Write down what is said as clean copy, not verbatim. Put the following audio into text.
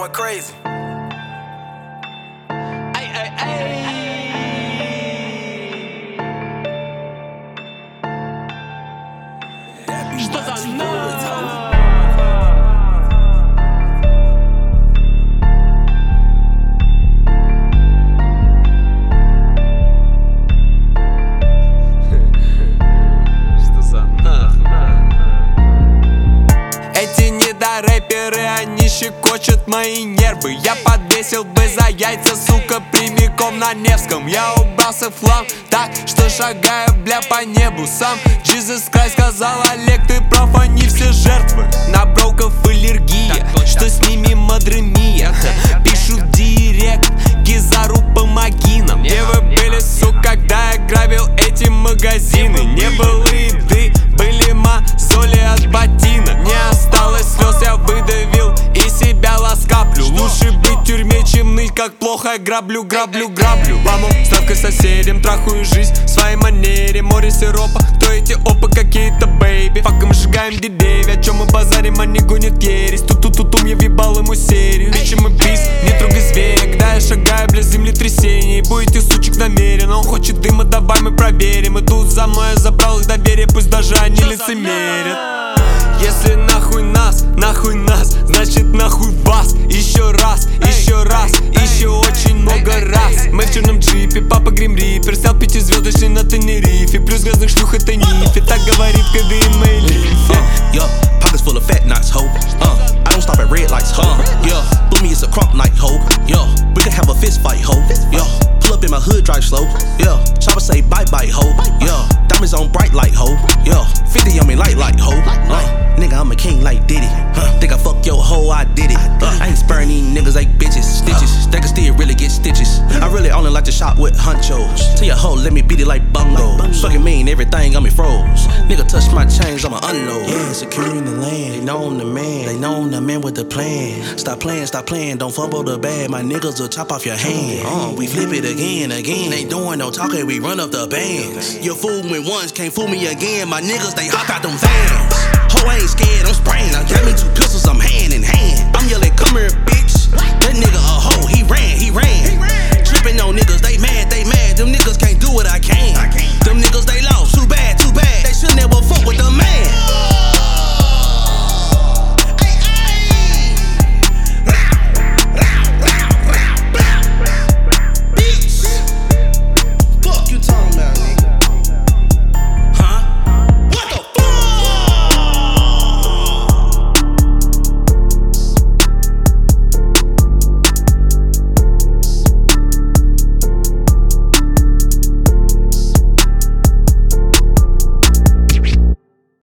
going crazy. Что за ночь? Эти недорэперы, они щекочут мои нервы. Я подвесил бы за яйца, сука, прямиком на Невском. Я убрался в хлам так, что шагаю, бля, по небу сам. Jesus Christ сказал: Олег, ты прав, они все жертвы. На броков аллергия, что с ними мадремия. Пишу в директ: Кизару, помоги нам. Где вы были, сука, когда я грабил эти магазины? Не было еды, были мозоли от ботина. Не осталось слез, я выдавил и себя ласкаплю. Лучше быть в тюрьме, чем ныть, как плохо я граблю. Ламу ставкой соседям, трахую жизнь в своей манере. Море сиропа, кто эти опы, какие-то бэйби. Факом мы сжигаем деревья, о чем мы базарим, они гонят ересь. Ту-ту-ту-тум, я въебал ему серию. Бичи мы бис, не трогай зверя. Когда я шагаю, бля, землетрясение. И будете, сучек, намерен, он хочет дыма, давай мы проверим. Идут за мной, я забрал их доверие, пусть даже они лицемерят. Если нахуй нас, значит нахуй вас. Еще раз, еще очень много раз. Мы в черном джипе, папа Грим Риппер. Снял 5-звездочный на Тенерифе. Плюс грязных шлюх это нифи. Так говорит КД моей лифе. Yeah, pockets full of fat knots, ho. I don't stop at red lights, ho. Yeah, blew me, it's a crump night, ho. Yeah, we can have a fist fight, ho. Yeah, pull up in my hood, drive slow. Yeah, chopper say bye bye, ho. Yeah, diamonds on bright light, ho. Yeah, 50 on me light, ho. Nigga, I'm a king like Diddy. Think I fuck your hoe, I did it. I ain't sparing these niggas like bitches. Stitches, they can still really get stitches. I really only like to shop with hunchos. Tell your hoe, let me beat it like bungos. Fucking mean, everything on me froze. Nigga touch my chains, I'ma unload. Yeah, securing the land. They know I'm the man. They know I'm the man with the plan. Stop playing, don't fumble the bag. My niggas will chop off your hand. We flip it again. Ain't doing no talking, we run up the bands. You fool me once, can't fool me again. My niggas, they hop out them vans. Ho ain't scared, I'm spraying.